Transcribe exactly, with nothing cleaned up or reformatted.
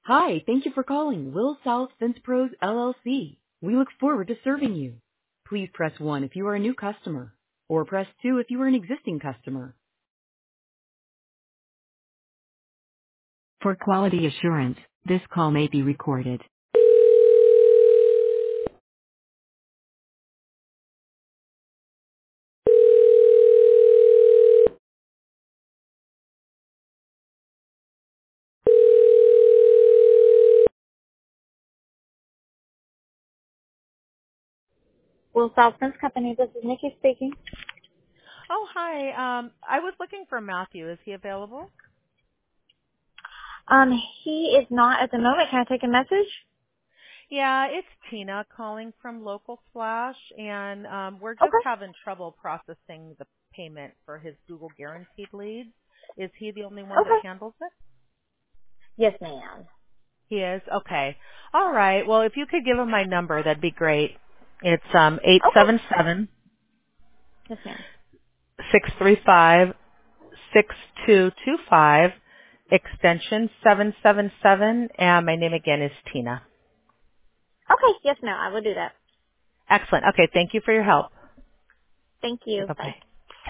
Hi, thank you for calling Will South Fence Pros L L C. We look forward to serving you. Please press one if you are a new customer, or press two if you are an existing customer. For quality assurance, this call may be recorded. Will South Fence Company, this is Nikki speaking. Oh, hi. Um, I was looking for Matthew. Is he available? Um, he is not at the moment. Can I take a message? Yeah, it's Tina calling from Local Splash, and um, we're just Okay. having trouble processing the payment for his Google Guaranteed leads. Is he the only one that Okay. handles it? Yes, ma'am. He is? Okay. All right. Well, if you could give him my number, that'd be great. It's um eight Okay. seven seven Yes, ma'am. six three five six two two five, extension seven seven seven, and my name again is Tina. Okay. Yes, ma'am. I will do that. Excellent. Okay, thank you for your help. Thank you. Bye. Bye-bye.